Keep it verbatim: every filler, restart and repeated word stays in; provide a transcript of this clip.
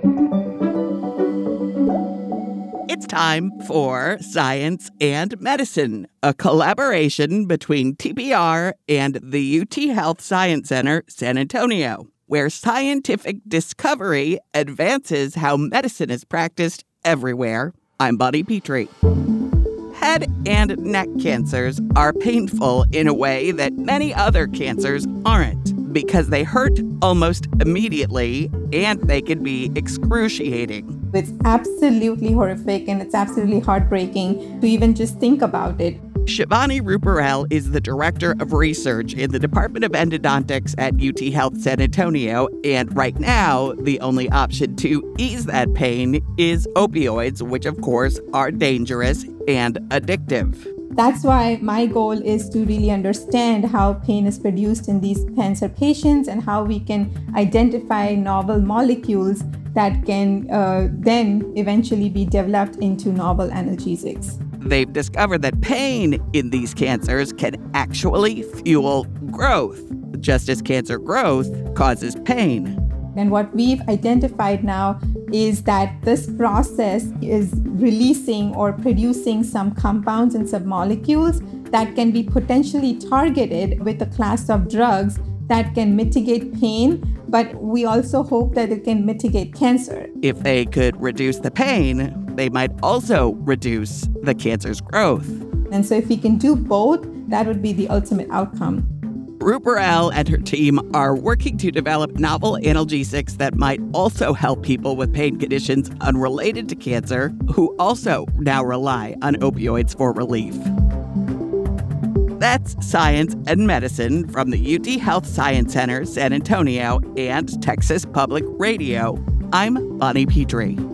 It's time for Science and Medicine, a collaboration between T P R and the U T Health Science Center, San Antonio, where scientific discovery advances how medicine is practiced everywhere. I'm Bonnie Petrie. Head and neck cancers are painful in a way that many other cancers aren't, because they hurt almost immediately and they can be excruciating. It's absolutely horrific and it's absolutely heartbreaking to even just think about it. Shivani Ruparel is the director of research in the Department of Endodontics at U T Health San Antonio, and right now, the only option to ease that pain is opioids, which of course are dangerous and addictive. That's why my goal is to really understand how pain is produced in these cancer patients and how we can identify novel molecules that can uh, then eventually be developed into novel analgesics. They've discovered that pain in these cancers can actually fuel growth, just as cancer growth causes pain. And what we've identified now is that this process is releasing or producing some compounds and submolecules that can be potentially targeted with a class of drugs that can mitigate pain, but we also hope that it can mitigate cancer. If they could reduce the pain, they might also reduce the cancer's growth. And so if we can do both, that would be the ultimate outcome. Ruparel and her team are working to develop novel analgesics that might also help people with pain conditions unrelated to cancer who also now rely on opioids for relief. That's Science and Medicine from the U T Health Science Center, San Antonio, and Texas Public Radio. I'm Bonnie Petrie.